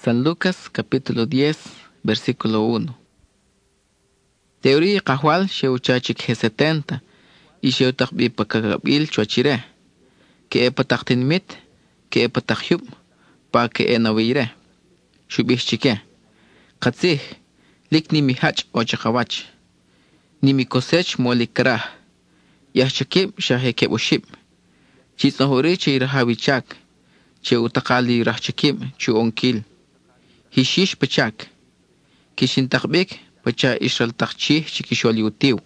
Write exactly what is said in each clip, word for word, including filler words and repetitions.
San Lucas capítulo diez, versículo uno. Teoría cajual sheuchachik he setenta, y sheutakbi pakagabil chuachire, que epataktinmit, que epatakyub, pa que enawire. Shubishchike. Katzih, lik ni mi hach ochakawach. Ni mi kosech molikra. Yahchakib shahekeb ushib. Chitnohuri che irahawichak, che utakali rahchakib chu onkil. Hishish pachak. Kishintakbik pacha ishal takchi chikishol yutiu.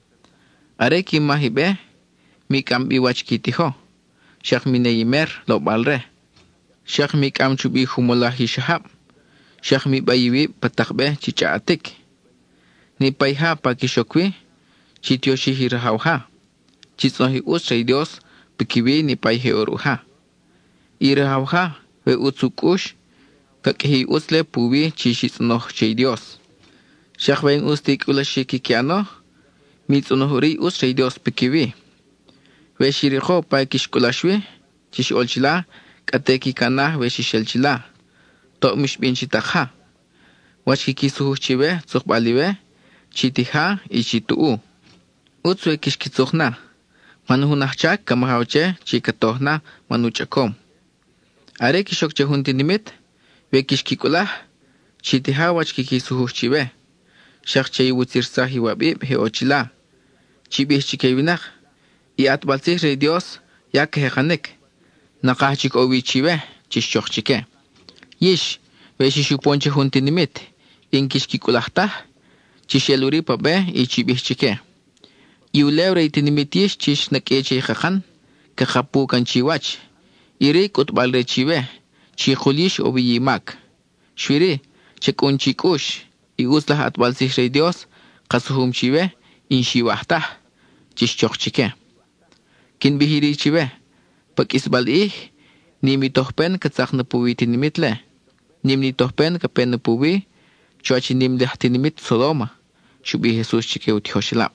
Areki mahibe, mikam biwach kitiho. Shak mineyimer lo balre. Shak mikam chubi humolahi shahab. Shak mi bayiwi patakbe chichaatik. Ni paiha pakishokwi, chityoshi hirahauha. Chitsohi usray Dios, pikiwi ni paihe oruha. Irahauha, we utsukush, kakhi usle puwi chishitnoh chay Dios. Shak ven ustik ulashikikiano, mitsunohuri usray Dios pikiwi. We shiriho paikishkulashwi, chish olchila, kateki kanah we shishelchila. To mishbinchitakha. Wachkikisuhu chiwe, tsukbaliwe, chitiha y chituu. Utswe kishkitsuhna. Manuhunachak kamahauche chikatohna manuchakom. Are kishokche huntinimit, we kishkikulah, chitiha wachkikisuhu chiwe. Shakche wutsirsahi wabib he ochila. Chibih chikewinach, y atbalsih re Dios, yak hechanek. Nakachik owi chiwe, chishokchike. Yish, we shishuponche huntinimit, in kishkikulahta, chisheluri pabe y chibih chike. Iuleure itinimitish chish nakeche hakan, kahapu kan chiwach. Irik utbalre chiwe, chihulish obiyimak. Shwiri, chekun chikush, y uslah atbalsih re Dios, kasuhum chiwe, in shiwahta, chishchok chike. Kin bihiri chiwe, pak isbalih, nimi tohpen katzak na puwi tinimitle. Nimni tohpen kapen na puwi, chuachi nim lehtinimit Sodoma. Shubi Jesus chike utihoshilam.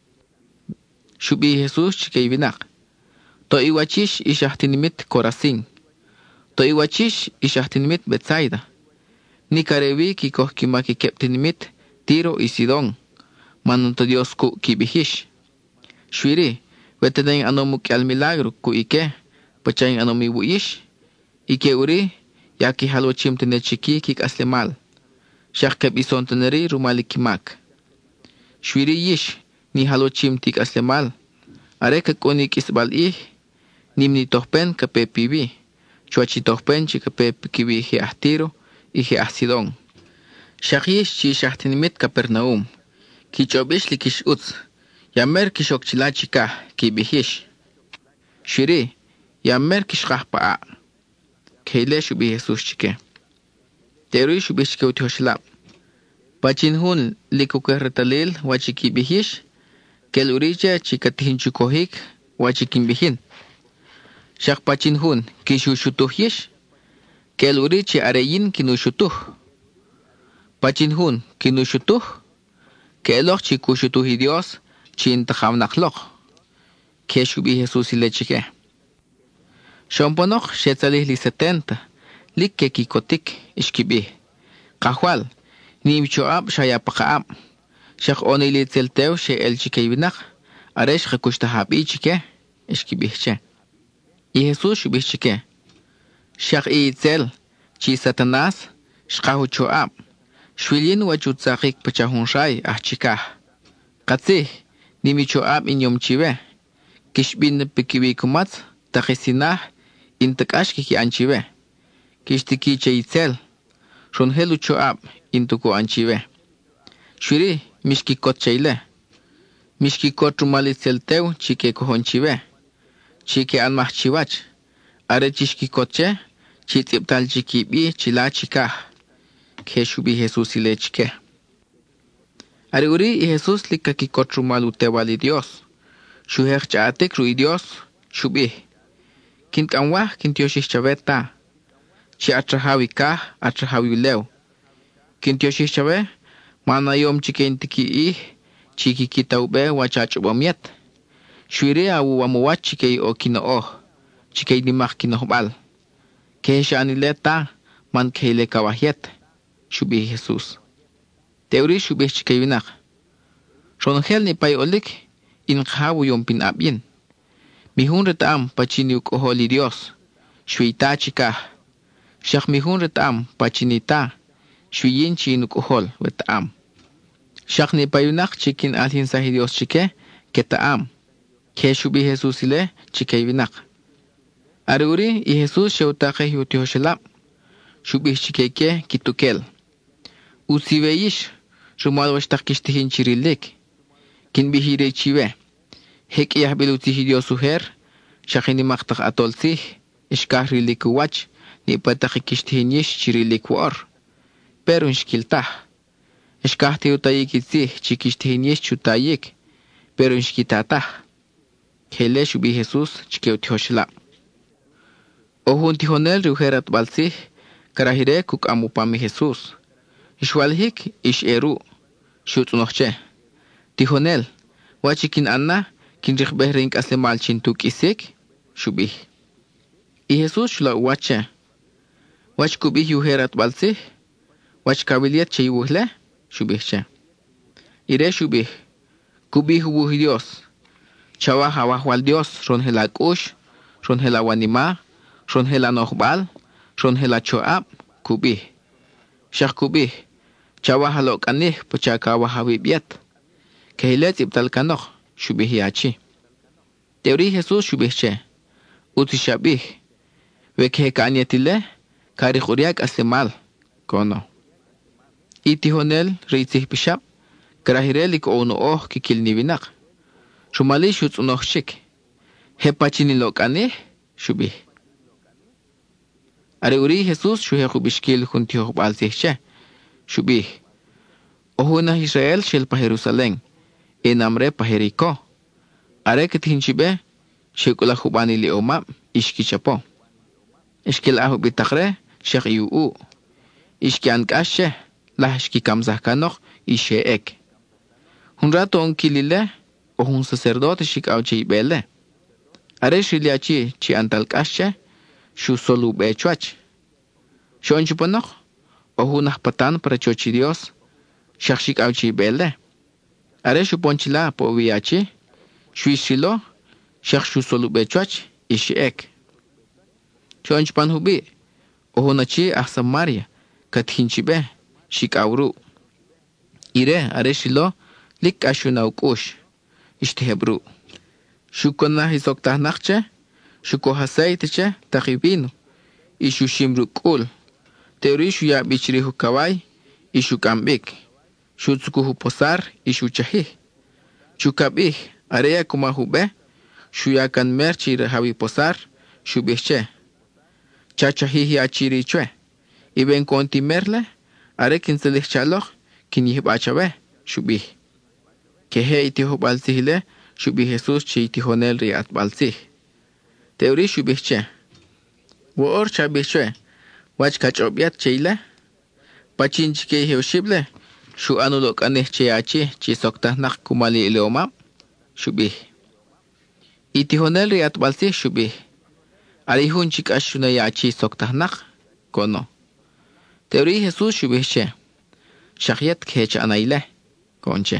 Shubi Jesus chike vinak. To iwachish ishahtinimit Corazin. To iwachish ishahtinimit Betsaida. Nikarevi kikoh kimaki keptinimit Tiro y Sidon. Manunto Dios ku kibihish. Shwiri, wetenen anomuk al milagro ku ike, pachain anomi wuish. Ike uri, yaki halochim tene chiki kik aslemal. Shak keb ison teneri rumalikimak. Shwiri yish, ni halochim tik aslemal. Are kakonik isbal ih, nimni tohpen kape pibi. Chuachi tohpen chi kape pikibi hi ahtiro, y hi ahsidon. Shak yish chi shahtinimit Kapernaum. Kichobish li kish utz. Yamer kishok chila chika, kibihish. Shwiri, yamer kishkah paa. Keile shubi Jesus chike. Terui shubi chike utihoshlap. Pachinhun likukerretalil wachiki bihish. Kel uriche chikatihin chukohik wachikin bihin. Shak pachinhun kishushutuhish. Kel uriche areyin kinushutuh. Pachinhun kinushutuh. Kelok chikushutuhi Dios chin tahamnaklok. Ke shubi Jesus ile chike. Shomponok shetzalih li setenta, likke kikotik ishkibih. Kahwal, nimchoab shayapakaab. Shak oni li tzeltew she el chikeibinak, aresh hakushtahab ichike, ishkibih che. Y Jesus shubih chike. Shak i tzel, chi satanas, shkahu choab. Shwilin wachutzakik pachahun shay ah chikah. Katzih, nimichoab inyom chive. Kishbin pikiwi kumatz, takisinah, intakash kiki anchive. Kishtiki che itzel. Shonhelu choab intuko anchive. Shwiri mishkikot cheile. Mishkikot rumalitzeltew chike kohonchive. Chike anmah chiwach. Are chishkikot che, chitiptal chikibi chila chikah. Ke shubi Jesus ile chike. Are uri y Jesus likakikot rumalutewali Dios. Shuhech chaatik rui Dios, shubi. Kint kanwah kint yoshish chaveta. Chi atrahawi kah, atrahawi lew. Kint yoshish chave, manayom chikentiki ih, chiki kitaube wachachubamiet. Shwiri awu wamuwach chikei o kinooh, chikei dimah kinohbal. Kesha anileta, man keile kawahiet, shubi Jesús. Teori shubi chikayunak. Ronhel ni pay olik, in kahawu yung pinabyin. Mihun retam pachini ukoholi Dios, shuita chikah. Shak mihun retam pachinita, shuyin chin ukohol wetam. Shak ni payunak chikin alhin sahi Dios chike, ketaam. Ke shubi Jesús ile chikayunak. Aruri y Jesús sheutake yutihoshelap. Shubi chikeke kitukel. Usiveish, rumalwashtak kishtihin chirilik. Kin bihire chive. Hek yahbeluti Dios suher, shakini maktak atolsih, ishkahrilik wach, ni pataki kishtihin yish chirilik war. Pero inshkiltah. Ishkahti utayikitsih, chikishtihin yish chutayik, pero inshkitatah. Kele shubi Jesús chikeutihoshelap. Ohun tihonel ruherat balsih, karahire kuk amupami Jesús. Ishwalhik ish eru, shutunoche. Tihonel, wachikin anna, kin rikbehring aslemal chintuk isik, shubih. Y Jesús shula wache. Wach kubih yuherat balsih, wach kabiliyat che yuhle, shubih che. Ire shubih, kubih wuh Dios. Chawa hawahwal Dios, ronhela kush, ronhela wanima, ronhela nohbal, ronhela choab, kubih. Shak kubih, chawa halok anih, pachakawa hawibiat. Kehilet ibtal kanoch, shubih yachi. Teori Jesús shubih che. Uti shabih. Wekhe kanyetile, karikh uriak aslemal. Kono. Itihonel reitzih bishab. Karahirelik ono oh kikil nivinak. Shumali shutz unoch shik. Hepachinilok anih, shubih. Are uri Jesús shuhechu bishkil juntihoch balzih che. Shubih. Ohuna Israel shel pa Jerusalén. Enamre pa Jericó. Are kethinchibe, shekula hubani li omam, ishki chapo. Ishkil ahu bitakre, shek yu. Ishki ankashe, lah ishki kamzah kanoch, ishe ek. Hun rato onkilile, o hun sacerdote shik auche ibele. Are shiliachi chi antalkashe, shu solu bechuach. Shon chuponoch, o hunah patan para chochi Dios, shak shik auche ibele. Are shu ponchila po viachi, shui silo, shak shu solu bechuach, ishi ek. Shon chupan hubi, o hunachi ah Samaria, kat hinchibe, shik auru. Ire, are shilo, lik ashu na ukush, ishte hebru. Shukona hisoktah nakche, shuko haseiteche, takibinu, ishu shimru kul. Teori shu ya bichrihu kawai, ishu kambik. Shutsukuhu posar, ishu chahih. Chukabih, area kumahube, shuyakan merchi rehawi posar, shubihche. Chachahihi achiri chwe. Iben konti merle, are kinselih chaloch, kinihib achabe, shubih. Kehe itiho balsihile, shubih Jesús chi itihonel riat balsih. Teori shubihche. Woor chabihche, wach kachobiat cheile, pachinchike heushible, shu anulok aneh cheachi, chi soktah nak kumali ileomam, shubih. Itihonel riat balsih shubih. Arihun chik ashuna yachi soktah nak, kono. Teori Jesús shubihche. Shakyat kech anaile, konche.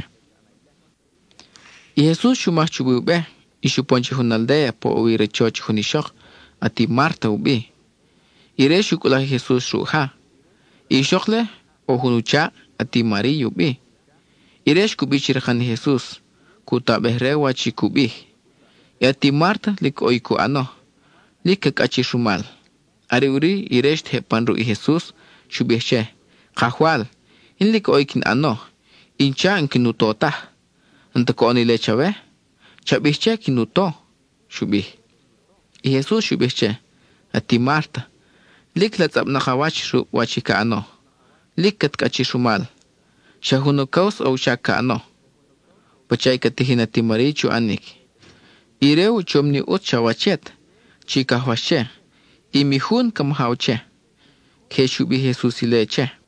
Y Jesús shumach chubube, y shuponchi hunaldea po uire choch hunishok, ati Marta ubi. Ire shukula Jesús shuha. Y shokle, o hunucha, ati Maria ubi. Ire shkubichirhan Jesús, kuta behrewa chikubi. Y ati Marta lik oiku ano, lik kakachishumal. Ari uri ire shtepanru y Jesús, shubihche, kahwal, in lik oikin ano, incha inkinutotah. Antako ni lechawe, chabihche kinuto, shubih. Y Jesús shubihche, ati Marta, lik latzab nakawach shu wachika ano, lik katkachishumal, shahunukaus o shaka ano, pachay katihin ati marichu anik. Ireu chomni ut shawachet, chika hwashe, imihun kamhauche, ke shubih Jesús ileche.